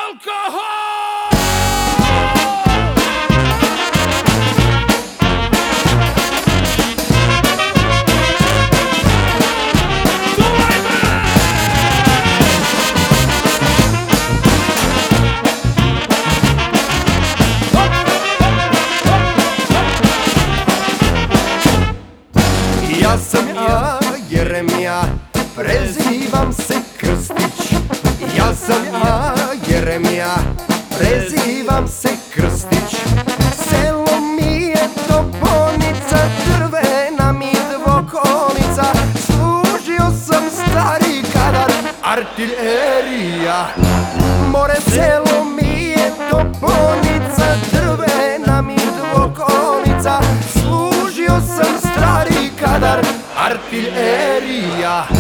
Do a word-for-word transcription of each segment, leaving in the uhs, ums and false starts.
Ja sam ja, Jeremija, prezivam se Krstić. Ja sam ja, Jeremija, prezivam se Krstić. Selo mi je toponica, drvena mi dvokonica. Služio sam stari kadar, artiljerija. More, selo mi je toponica, drvena mi dvokonica. Služio sam stari kadar, artiljerija.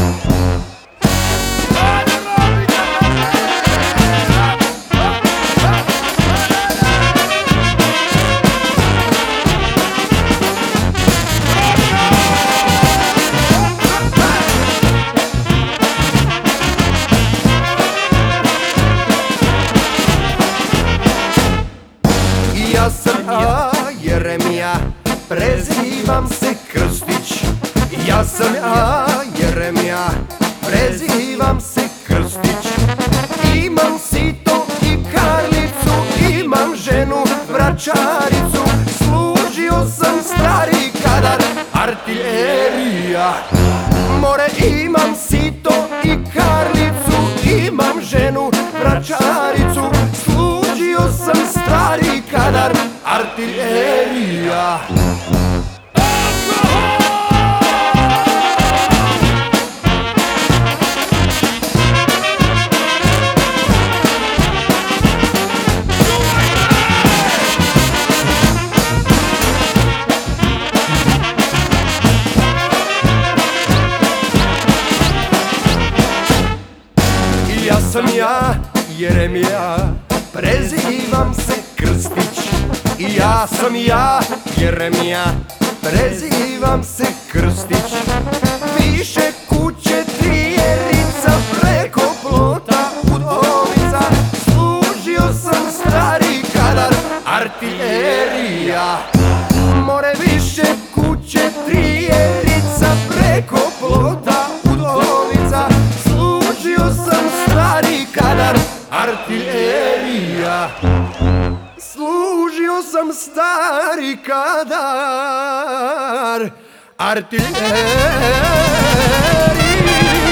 Ja sam ja, Jeremija, prezivam se Krstić. Ja sam ja, Jeremija, prezivam se Krstić. Imam sito i karlicu, imam ženu vračaricu. Služio sam stari kadar, artiljerija. More, imam sito i karlicu, imam ženu vračaricu. Služio sam stari kadar, artiljerija. Ja sam ja, Jeremija, prezivam se Krstić. Ja sam ja, Jeremija, prezivam se Krstić. Više kuće trijerica, preko plota udovica. Služio sam stari kadar, artiljerija. More, više kuće trijerica, preko plota udovica. Služio sam stari kadar, artiljerija. Služio sam stari kadar, artiljerija.